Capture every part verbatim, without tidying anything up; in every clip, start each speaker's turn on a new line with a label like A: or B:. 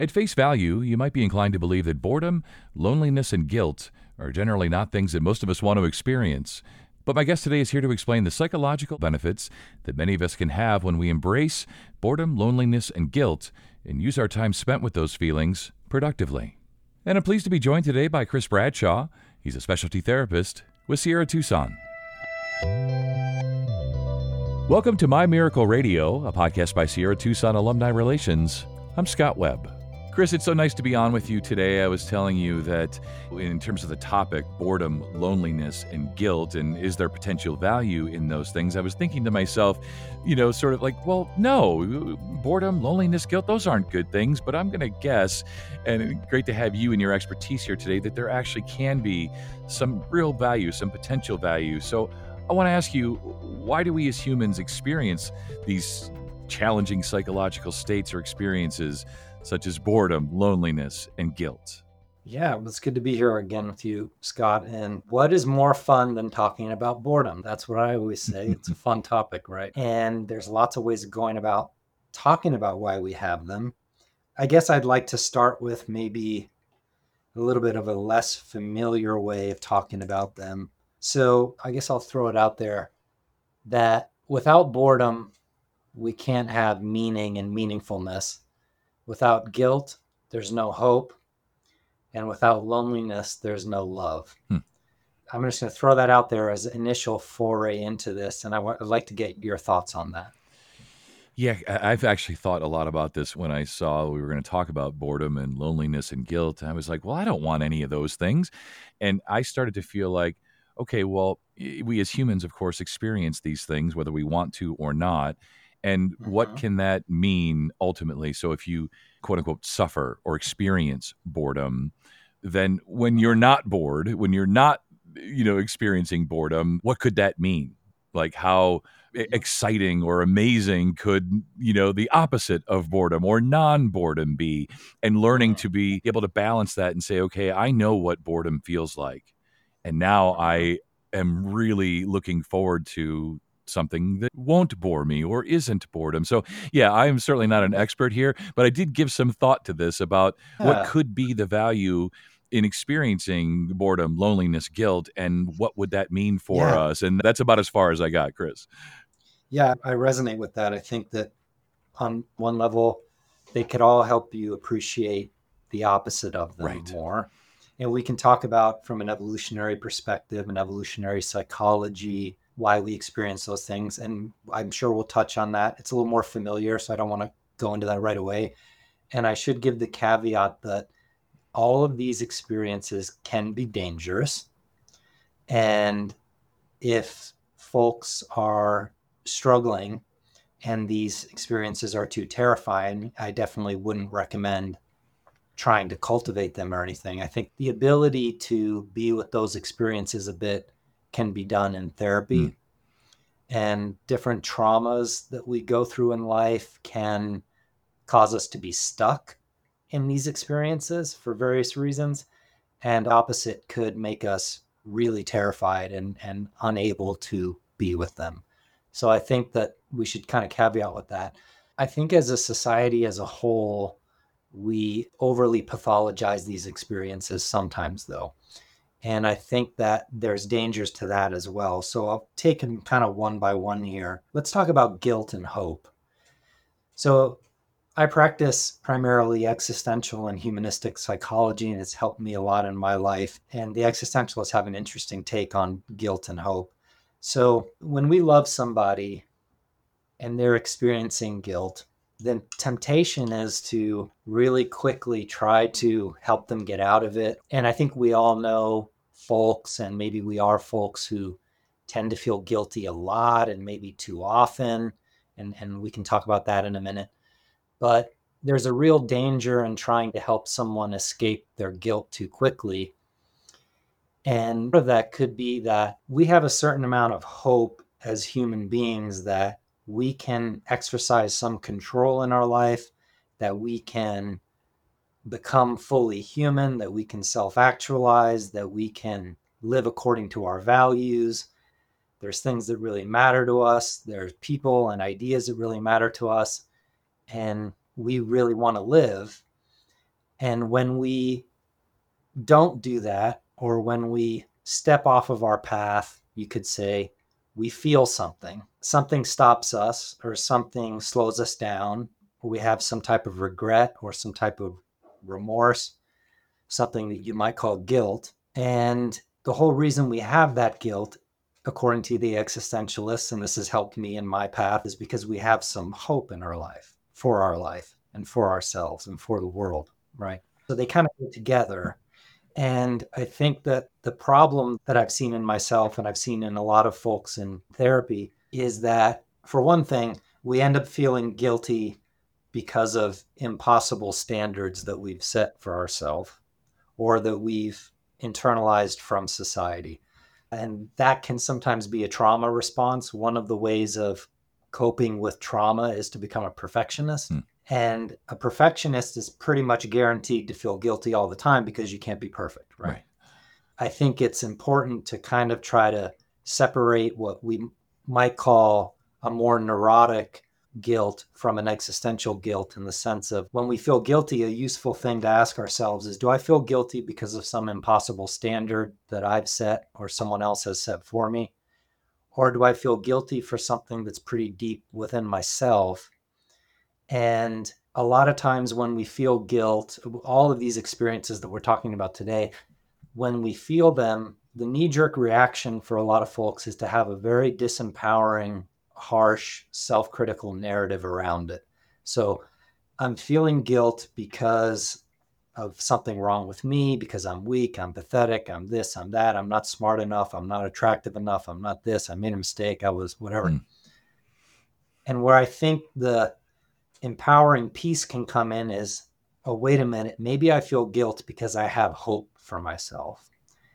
A: At face value, you might be inclined to believe that boredom, loneliness, and guilt are generally not things that most of us want to experience. But my guest today is here to explain the psychological benefits that many of us can have when we embrace boredom, loneliness, and guilt and use our time spent with those feelings productively. And I'm pleased to be joined today by Chris Bradshaw. He's a specialty therapist with Sierra Tucson. Welcome to My Miracle Radio, a podcast by Sierra Tucson Alumni Relations. I'm Scott Webb. Chris, it's so nice to be on with you today. I was telling you that in terms of the topic, boredom, loneliness, and guilt, and is there potential value in those things, I was thinking to myself, you know, sort of like, well, no, boredom, loneliness, guilt, those aren't good things, but I'm going to guess, and great to have you and your expertise here today, that there actually can be some real value, some potential value. So I want to ask you, why do we as humans experience these challenging psychological states or experiences such as boredom, loneliness, and guilt?
B: Yeah, it's good to be here again with you, Scott. And what is more fun than talking about boredom? That's what I always say. It's a fun topic, right? And there's lots of ways of going about talking about why we have them. I guess I'd like to start with maybe a little bit of a less familiar way of talking about them. So I guess I'll throw it out there that without boredom, we can't have meaning and meaningfulness. Without guilt, there's no hope. And without loneliness, there's no love. Hmm. I'm just going to throw that out there as an initial foray into this. And I w- I'd like to get your thoughts on that.
A: Yeah, I've actually thought a lot about this when I saw we were going to talk about boredom and loneliness and guilt. I was like, well, I don't want any of those things. And I started to feel like, okay, well, we as humans, of course, experience these things, whether we want to or not. And mm-hmm. what can that mean ultimately? So if you, quote unquote, suffer or experience boredom, then when you're not bored, when you're not, you know, experiencing boredom, what could that mean? Like how exciting or amazing could, you know, the opposite of boredom or non-boredom be? And learning to be able to balance that and say, okay, I know what boredom feels like. And now I am really looking forward to something that won't bore me or isn't boredom. So yeah, I'm certainly not an expert here, but I did give some thought to this about yeah. what could be the value in experiencing boredom, loneliness, guilt, and what would that mean for yeah. us? And that's about as far as I got, Chris.
B: Yeah, I resonate with that. I think that on one level, they could all help you appreciate the opposite of them right. more. And we can talk about from an evolutionary perspective, an evolutionary psychology, why we experience those things. And I'm sure we'll touch on that. It's a little more familiar, so I don't want to go into that right away. And I should give the caveat that all of these experiences can be dangerous. And if folks are struggling and these experiences are too terrifying, I definitely wouldn't recommend trying to cultivate them or anything. I think the ability to be with those experiences a bit can be done in therapy. Mm. And different traumas that we go through in life can cause us to be stuck in these experiences for various reasons. And opposite could make us really terrified and, and unable to be with them. So I think that we should kind of caveat with that. I think as a society as a whole, we overly pathologize these experiences sometimes, though. And I think that there's dangers to that as well. So I'll take them kind of one by one here. Let's talk about guilt and hope. So I practice primarily existential and humanistic psychology, and it's helped me a lot in my life. And the existentialists have an interesting take on guilt and hope. So when we love somebody and they're experiencing guilt, then temptation is to really quickly try to help them get out of it. And I think we all know folks, and maybe we are folks who tend to feel guilty a lot and maybe too often. And, and we can talk about that in a minute. But there's a real danger in trying to help someone escape their guilt too quickly. And part of that could be that we have a certain amount of hope as human beings that we can exercise some control in our life, that we can become fully human, that we can self-actualize, that we can live according to our values. There's things that really matter to us. There's people and ideas that really matter to us. And we really want to live. And when we don't do that, or when we step off of our path, you could say, we feel something, something stops us or something slows us down, or we have some type of regret or some type of remorse, something that you might call guilt. And the whole reason we have that guilt, according to the existentialists, and this has helped me in my path, is because we have some hope in our life, for our life and for ourselves and for the world, right? So they kind of go together. And I think that the problem that I've seen in myself and I've seen in a lot of folks in therapy is that, for one thing, we end up feeling guilty because of impossible standards that we've set for ourselves or that we've internalized from society. And that can sometimes be a trauma response. One of the ways of coping with trauma is to become a perfectionist. Hmm. And a perfectionist is pretty much guaranteed to feel guilty all the time because you can't be perfect, right? right? I think it's important to kind of try to separate what we might call a more neurotic guilt from an existential guilt, in the sense of, when we feel guilty, a useful thing to ask ourselves is, do I feel guilty because of some impossible standard that I've set or someone else has set for me? Or do I feel guilty for something that's pretty deep within myself? And a lot of times when we feel guilt, all of these experiences that we're talking about today, when we feel them, the knee-jerk reaction for a lot of folks is to have a very disempowering, harsh, self-critical narrative around it. So I'm feeling guilt because of something wrong with me, because I'm weak, I'm pathetic, I'm this, I'm that, I'm not smart enough, I'm not attractive enough, I'm not this, I made a mistake, I was whatever. Mm. And where I think the empowering piece can come in is, oh, wait a minute, maybe I feel guilt because I have hope for myself.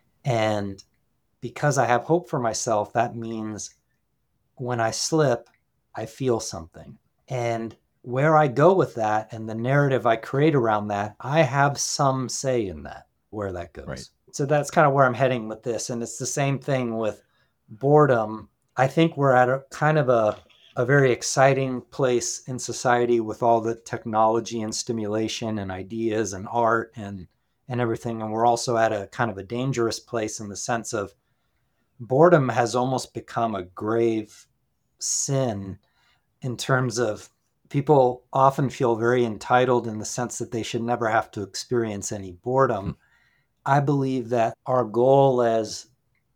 B: And because I have hope for myself, that means when I slip, I feel something. And where I go with that and the narrative I create around that, I have some say in that, where that goes. Right. So that's kind of where I'm heading with this. And it's the same thing with boredom. I think we're at a kind of a a very exciting place in society with all the technology and stimulation and ideas and art and, and everything. And we're also at a kind of a dangerous place in the sense of boredom has almost become a grave sin, in terms of people often feel very entitled in the sense that they should never have to experience any boredom. I believe that our goal as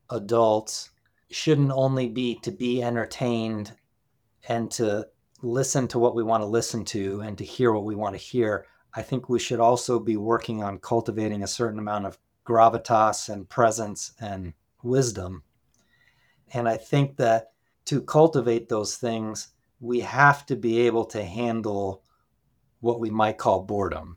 B: adults shouldn't only be to be entertained and to listen to what we want to listen to and to hear what we want to hear. I think we should also be working on cultivating a certain amount of gravitas and presence and wisdom. And I think that to cultivate those things, we have to be able to handle what we might call boredom,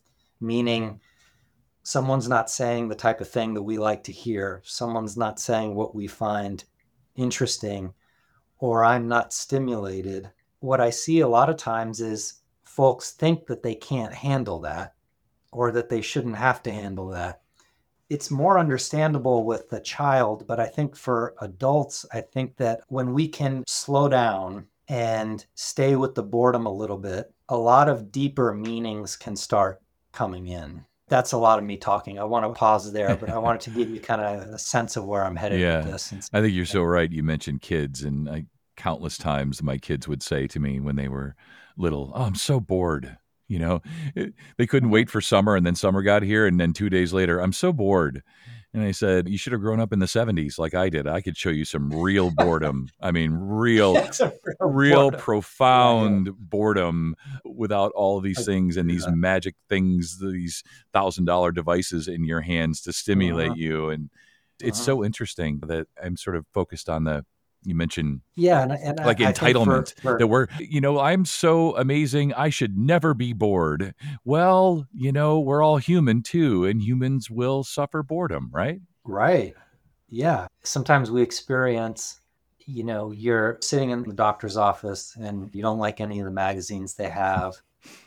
B: meaning someone's not saying the type of thing that we like to hear. Someone's not saying what we find interesting, or I'm not stimulated. What I see a lot of times is folks think that they can't handle that, or that they shouldn't have to handle that. It's more understandable with a child, but I think for adults, I think that when we can slow down and stay with the boredom a little bit, a lot of deeper meanings can start coming in. That's a lot of me talking. I want to pause there, but I wanted to give you kind of a sense of where I'm headed
A: yeah,
B: with this.
A: I think you're so right. You mentioned kids, and I, countless times my kids would say to me when they were little, oh, I'm so bored. You know, it, they couldn't wait for summer, and then summer got here, and then two days later, I'm so bored. And I said, you should have grown up in the seventies like I did. I could show you some real boredom. I mean, real, real, real boredom. profound yeah, yeah. boredom without all these things and these magic things, these thousand dollar devices in your hands to stimulate uh-huh. you. And it's uh-huh. so interesting that I'm sort of focused on the, you mentioned
B: yeah, and, and
A: like
B: I,
A: entitlement
B: I for, for,
A: that we're, you know, I'm so amazing, I should never be bored. Well, you know, we're all human too, and humans will suffer boredom, right?
B: Right. Yeah. Sometimes we experience, you know, you're sitting in the doctor's office and you don't like any of the magazines they have.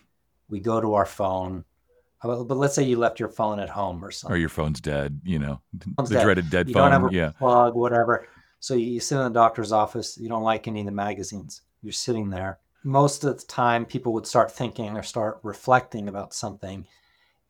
B: We go to our phone. But let's say you left your phone at home or something.
A: Or your phone's dead, you know,
B: phone's
A: the
B: dead.
A: dreaded dead
B: you
A: phone.
B: You don't have a
A: yeah.
B: plug, whatever. So you sit in the doctor's office. You don't like any of the magazines. You're sitting there. Most of the time, people would start thinking or start reflecting about something.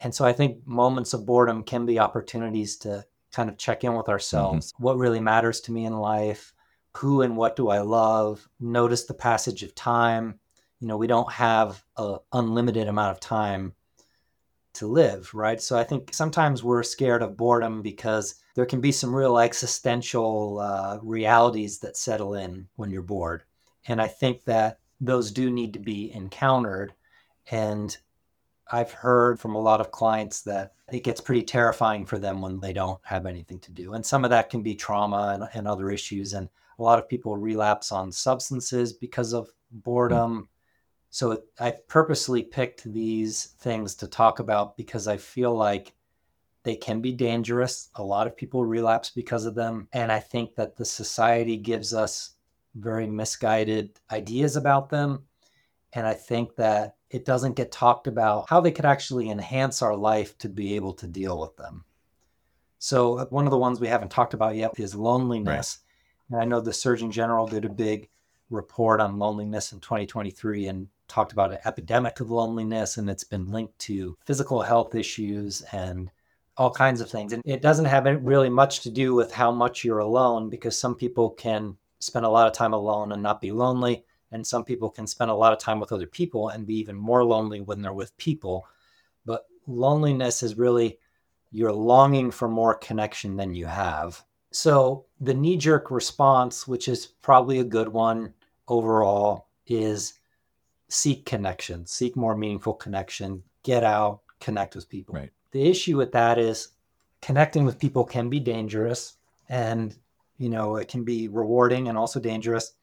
B: And so I think moments of boredom can be opportunities to kind of check in with ourselves. Mm-hmm. What really matters to me in life? Who and what do I love? Notice the passage of time. You know, we don't have an unlimited amount of time to live, right? So I think sometimes we're scared of boredom because there can be some real existential uh, realities that settle in when you're bored. And I think that those do need to be encountered. And I've heard from a lot of clients that it gets pretty terrifying for them when they don't have anything to do. And some of that can be trauma and, and other issues. And a lot of people relapse on substances because of boredom. Mm. So I purposely picked these things to talk about because I feel like they can be dangerous. A lot of people relapse because of them. And I think that the society gives us very misguided ideas about them. And I think that it doesn't get talked about how they could actually enhance our life to be able to deal with them. So one of the ones we haven't talked about yet is loneliness. Right. And I know the Surgeon General did a big report on loneliness in twenty twenty-three and talked about an epidemic of loneliness, and it's been linked to physical health issues and all kinds of things. And it doesn't have really much to do with how much you're alone, because some people can spend a lot of time alone and not be lonely. And some people can spend a lot of time with other people and be even more lonely when they're with people. But loneliness is really, you're longing for more connection than you have. So the knee-jerk response, which is probably a good one overall, is seek connection, seek more meaningful connection, get out, connect with people.
A: Right.
B: The issue with that is connecting with people can be dangerous, and, you know, it can be rewarding and also dangerous.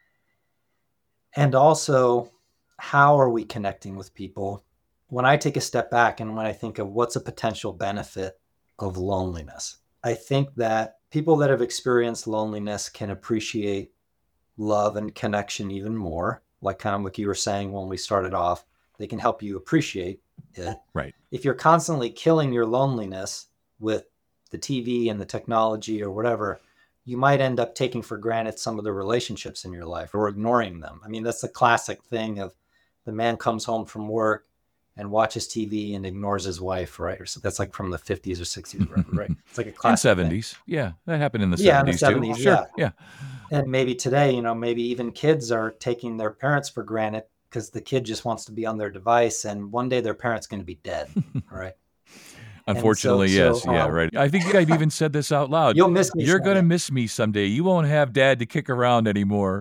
B: And also, how are we connecting with people? When I take a step back and when I think of what's a potential benefit of loneliness, I think that people that have experienced loneliness can appreciate love and connection even more. Like kind of like you were saying when we started off, they can help you appreciate it.
A: Right.
B: If you're constantly killing your loneliness with the T V and the technology or whatever, you might end up taking for granted some of the relationships in your life or ignoring them. I mean, that's the classic thing of the man comes home from work and watches T V and ignores his wife, right? Or so that's like from the fifties or sixties, or whatever, right? It's like a classic
A: and seventies. Thing. Yeah, that happened in the
B: yeah,
A: seventies,
B: in the seventies
A: too.
B: Sure,
A: yeah. yeah.
B: And maybe today, you know, maybe even kids are taking their parents for granted because the kid just wants to be on their device, and one day their parent's going to be dead, right?
A: Unfortunately, so, yes. So, yeah, um, right. I think I've even said this out loud.
B: You'll miss me
A: You're going to miss me someday. You won't have dad to kick around anymore.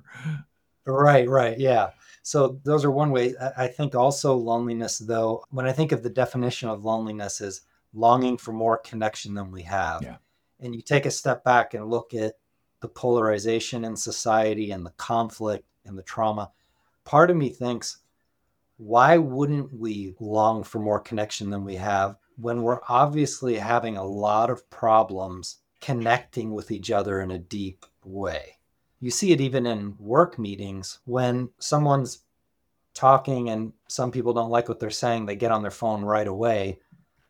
B: Right, right. Yeah. So those are one way. I think also loneliness, though, when I think of the definition of loneliness is longing for more connection than we have.
A: Yeah.
B: And you take a step back and look at the polarization in society and the conflict and the trauma. Part of me thinks, why wouldn't we long for more connection than we have when we're obviously having a lot of problems connecting with each other in a deep way? You see it even in work meetings when someone's talking and some people don't like what they're saying, they get on their phone right away.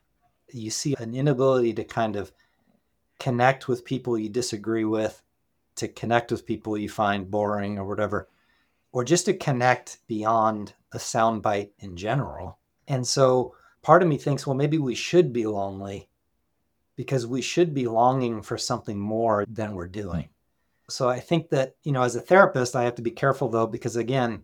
B: You see an inability to kind of connect with people you disagree with, to connect with people you find boring or whatever, or just to connect beyond a soundbite in general. And so part of me thinks, well, maybe we should be lonely because we should be longing for something more than we're doing. So I think that, you know, as a therapist, I have to be careful, though, because, again,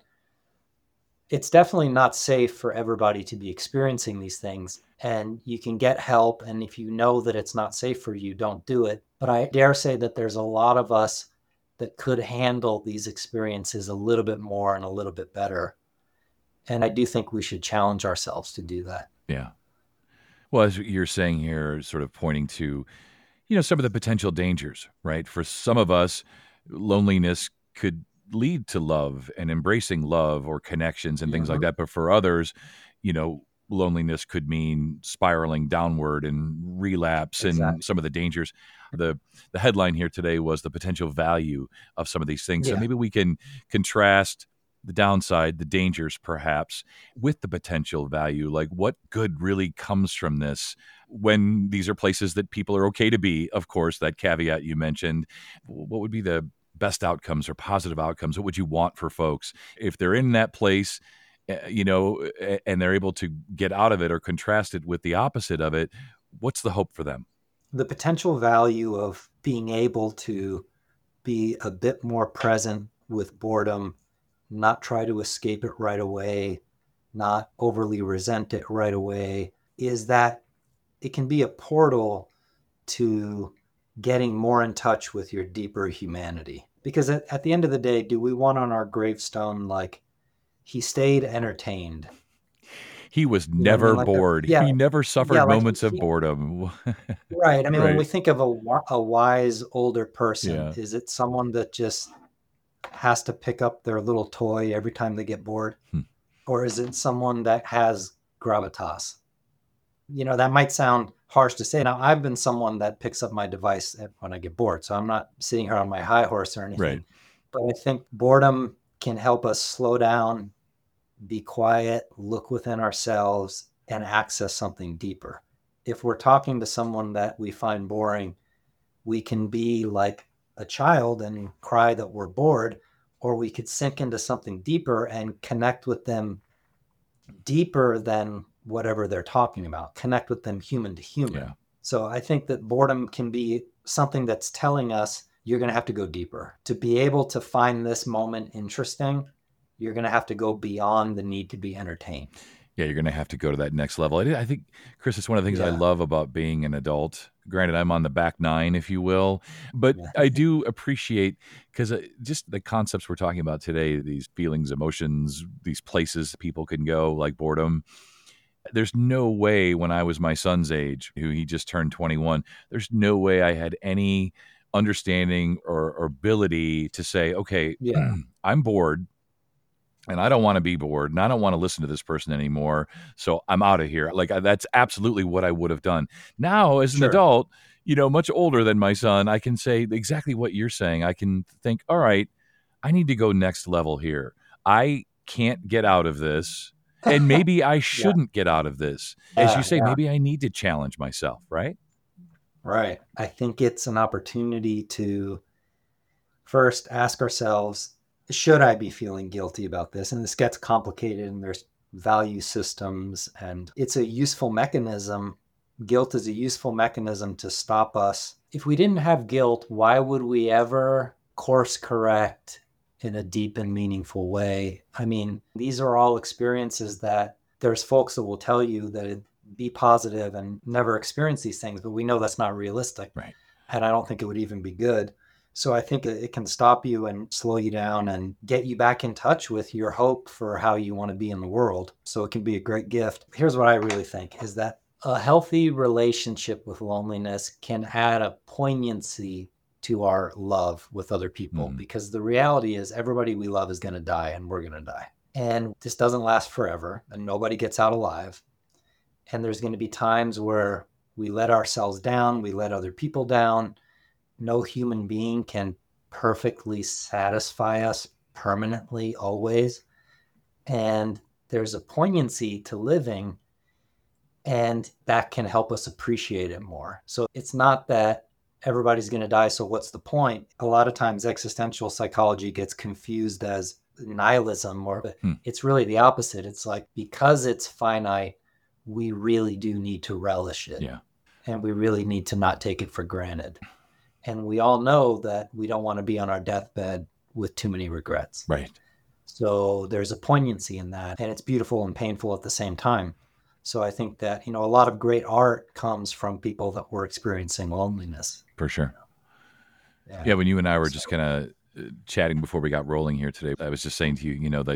B: it's definitely not safe for everybody to be experiencing these things. And you can get help. And if you know that it's not safe for you, don't do it. But I dare say that there's a lot of us that could handle these experiences a little bit more and a little bit better. And I do think we should challenge ourselves to do that.
A: Yeah. Well, as you're saying here, sort of pointing to, you know, some of the potential dangers, right? For some of us, loneliness could lead to love and embracing love or connections and things mm-hmm. like that. But for others, you know, loneliness could mean spiraling downward and relapse exactly. and some of the dangers. The the headline here today was the potential value of some of these things. Yeah. So maybe we can contrast the downside, the dangers perhaps, with the potential value. Like what good really comes from this when these are places that people are okay to be, of course, that caveat you mentioned. What would be the best outcomes or positive outcomes? What would you want for folks if they're in that place uh, you know, and they're able to get out of it or contrast it with the opposite of it, what's the hope for them?
B: The potential value of being able to be a bit more present with boredom, not try to escape it right away, not overly resent it right away, is that it can be a portal to getting more in touch with your deeper humanity. Because at, at the end of the day, do we want on our gravestone, like, he stayed entertained?
A: He was
B: You know what I
A: never
B: mean? Like, a,
A: bored.
B: yeah,
A: He never
B: yeah,
A: suffered
B: like
A: moments of
B: he,
A: boredom.
B: right. I mean, when
A: Right.
B: we think of a, a wise older person,
A: Yeah.
B: is it someone that just has to pick up their little toy every time they get bored?
A: Hmm.
B: Or is it someone that has gravitas? You know, that might sound harsh to say. Now, I've been someone that picks up my device when I get bored, so I'm not sitting here on my high horse or
A: Right.
B: anything. But I think boredom can help us slow down, be quiet, look within ourselves, and access something deeper. If we're talking to someone that we find boring, we can be like a child and cry that we're bored, or we could sink into something deeper and connect with them deeper than whatever they're talking about, connect with them human to human.
A: Yeah.
B: So I think that boredom can be something that's telling us you're going to have to go deeper. To be able to find this moment interesting, you're going to have to go beyond the need to be entertained.
A: Yeah, you're going to have to go to that next level. I, I think, Chris, it's one of the things I
B: Yeah.
A: love about being an adult. Granted, I'm on the back nine, if you will, but
B: Yeah.
A: I do appreciate, because just the concepts we're talking about today, these feelings, emotions, these places people can go, like boredom. There's no way when I was my son's age, who he just turned twenty-one, there's no way I had any understanding or, or ability to say, okay,
B: Yeah.
A: I'm bored. And I don't want to be bored, and I don't want to listen to this person anymore. So I'm out of here. Like, that's absolutely what I would have done. Now, as an
B: Sure.
A: adult, you know, much older than my son, I can say exactly what you're saying. I can think, all right, I need to go next level here. I can't get out of this, and maybe I
B: Yeah.
A: shouldn't get out of this. As you
B: Yeah.
A: say,
B: Yeah.
A: maybe I need to challenge myself, right?
B: Right. I think it's an opportunity to first ask ourselves, should I be feeling guilty about this? And this gets complicated, and there's value systems, and it's a useful mechanism. Guilt is a useful mechanism to stop us. If we didn't have guilt, why would we ever course correct in a deep and meaningful way? I mean, these are all experiences that there's folks that will tell you that be positive and never experience these things, but we know that's not realistic.
A: Right.
B: And I don't think it would even be good. So I think it can stop you and slow you down and get you back in touch with your hope for how you want to be in the world. So it can be a great gift. Here's what I really think is that a healthy relationship with loneliness can add a poignancy to our love with other people,
A: Mm.
B: because the reality is everybody we love is going to die, and we're going to die. And this doesn't last forever, and nobody gets out alive. And there's going to be times where we let ourselves down, we let other people down. No human being can perfectly satisfy us permanently, always. And there's a poignancy to living, and that can help us appreciate it more. So it's not that everybody's going to die, so what's the point? A lot of times existential psychology gets confused as nihilism, or hmm. It's really the opposite. It's like, because it's finite, we really do need to relish it.
A: Yeah.
B: And we really need to not take it for granted. And we all know that we don't want to be on our deathbed with too many regrets.
A: Right.
B: So there's a poignancy in that, and it's beautiful and painful at the same time. So I think that, you know, a lot of great art comes from people that were experiencing loneliness.
A: For sure.
B: Yeah.
A: Yeah. When you and I were so, just kind of chatting before we got rolling here today, I was just saying to you, you know, that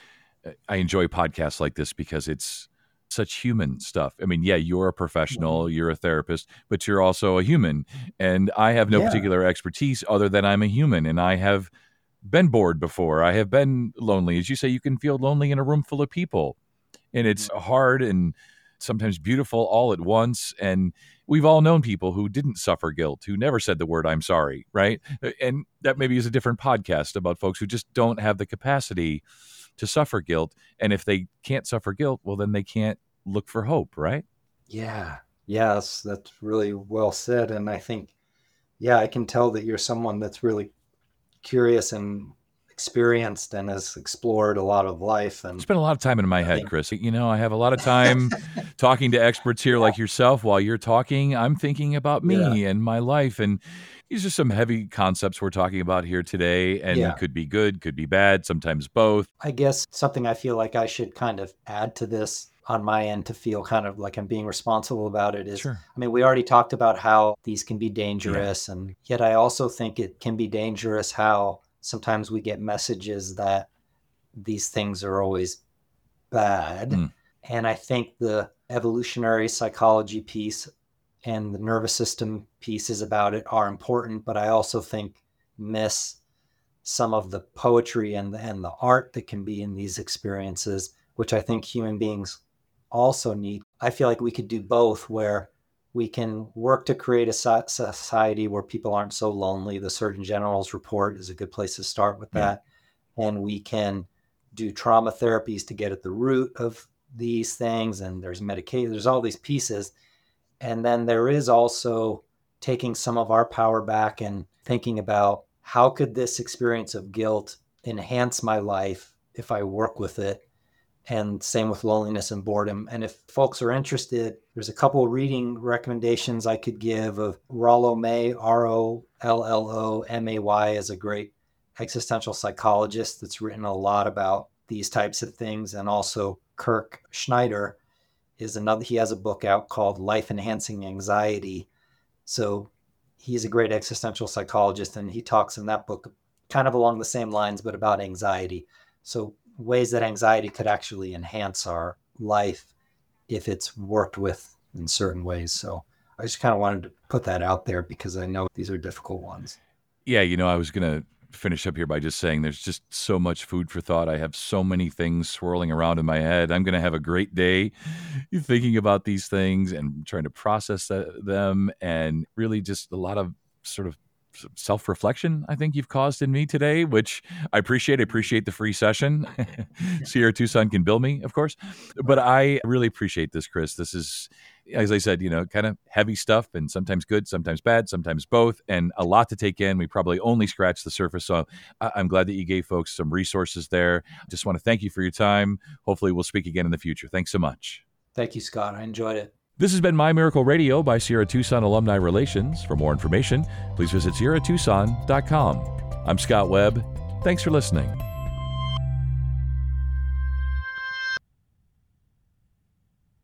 A: I enjoy podcasts like this because it's such human stuff. I mean, yeah, you're a professional, mm-hmm. you're a therapist, but you're also a human. And I have no yeah. particular expertise other than I'm a human, and I have been bored before. I have been lonely. As you say, you can feel lonely in a room full of people, and it's hard and sometimes beautiful all at once. And we've all known people who didn't suffer guilt, who never said the word, I'm sorry, right? And that maybe is a different podcast about folks who just don't have the capacity to suffer guilt. And if they can't suffer guilt, well, then they can't look for hope, right?
B: Yeah. Yes, that's really well said. And I think, yeah, I can tell that you're someone that's really curious and experienced and has explored a lot of life. And
A: spent a lot of time in my head,
B: think,
A: Chris. You know, I have a lot of time talking to experts here yeah. like yourself. While you're talking, I'm thinking about me yeah. and my life. And these are some heavy concepts we're talking about here today, and yeah. could be good, could be bad, sometimes both.
B: I guess something I feel like I should kind of add to this on my end to feel kind of like I'm being responsible about it is,
A: sure.
B: I mean, we already talked about how these can be dangerous. Yeah. And yet I also think it can be dangerous how sometimes we get messages that these things are always bad. Mm. And I think the evolutionary psychology piece and the nervous system pieces about it are important, but I also think miss some of the poetry and the, and the art that can be in these experiences, which I think human beings also need. I feel like we could do both, where we can work to create a society where people aren't so lonely. The Surgeon General's report is a good place to start with that. Yeah. And we can do trauma therapies to get at the root of these things. And there's medication, there's all these pieces. And then there is also taking some of our power back and thinking about how could this experience of guilt enhance my life if I work with it? And same with loneliness and boredom. And if folks are interested, there's a couple of reading recommendations I could give of Rollo May, R O L L O M A Y, is a great existential psychologist that's written a lot about these types of things. And also Kirk Schneider is another, he has a book out called Life Enhancing Anxiety. So he's a great existential psychologist, and he talks in that book kind of along the same lines, but about anxiety. So ways that anxiety could actually enhance our life if it's worked with in certain ways. So I just kind of wanted to put that out there because I know these are difficult ones.
A: Yeah, you know, I was going to finish up here by just saying there's just so much food for thought. I have so many things swirling around in my head. I'm going to have a great day thinking about these things and trying to process them, and really just a lot of sort of self-reflection I think you've caused in me today, which I appreciate. I appreciate the free session. Sierra Tucson can bill me, of course. But I really appreciate this, Chris. This is, as I said, you know, kind of heavy stuff, and sometimes good, sometimes bad, sometimes both, and a lot to take in. We probably only scratched the surface. So I'm glad that you gave folks some resources there. Just want to thank you for your time. Hopefully we'll speak again in the future. Thanks so much.
B: Thank you, Scott. I enjoyed it.
A: This has been My Miracle Radio by Sierra Tucson Alumni Relations. For more information, please visit sierra tucson dot com. I'm Scott Webb. Thanks for listening.